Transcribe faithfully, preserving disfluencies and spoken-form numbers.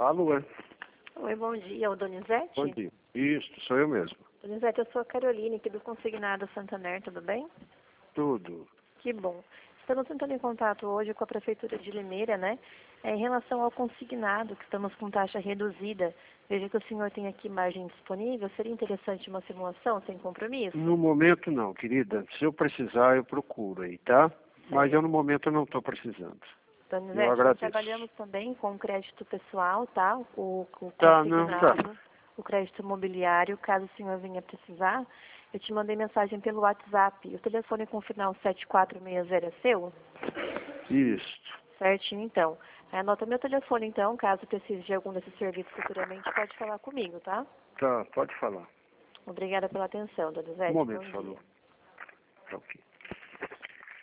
Alô, é? Oi, bom dia. O Donizete? Bom dia. Isso, sou eu mesmo. Donizete, eu sou a Caroline, aqui do Consignado Santander, tudo bem? Tudo. Que bom. Estamos entrando em contato hoje com a Prefeitura de Limeira, né? É, em relação ao consignado, que estamos com taxa reduzida. Veja que o senhor tem aqui margem disponível. Seria interessante uma simulação sem compromisso? No momento não, querida. Se eu precisar, eu procuro aí, tá? Mas eu no momento não estou precisando. Donizete, Eu nós agradeço. trabalhamos também com crédito pessoal, tá? O, o Tá, não, tá. consignado, o crédito imobiliário, caso o senhor venha precisar. Eu te mandei mensagem pelo WhatsApp. O telefone com o final sete quatro seis zero é seu? Isso. Certinho, então. Anota meu telefone, então, caso precise de algum desses serviços futuramente, pode falar comigo, tá? Tá, pode falar. Obrigada pela atenção, Um Donizete. momento, Bom dia. falou. Tá ok.